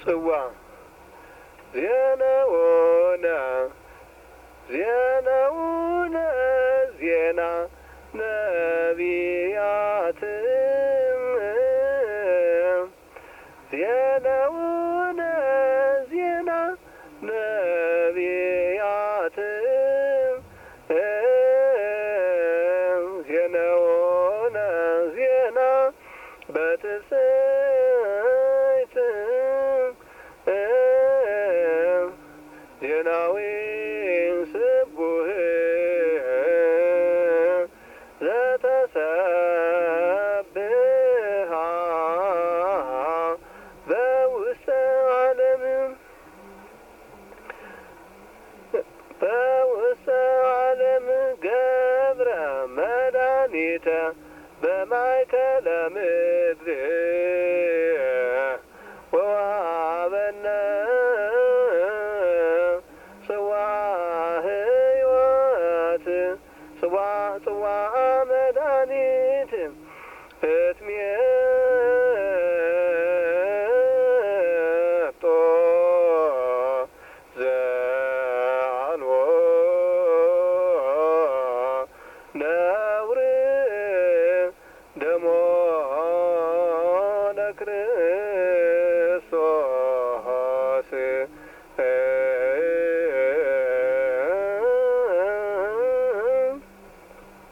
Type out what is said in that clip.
ጽዋ ዜናውነ ዜናውነ ዜና ነቢያት ዜናውነ ዜና ነቢያት ዜናውነ ዜና በትስብእት ዜናዊ ስቡሕ ዘተሰብሐ በውስተ ዓለም በውስተ ዓለም ገብረ መድኃኒተ በማእከለ ምድር ወወሀበነ ጽዋ ሕይወት ጽዋ መድኃኒት እትሜጦ ዘአልቦ ነውር ደሞ ለክርስቶስ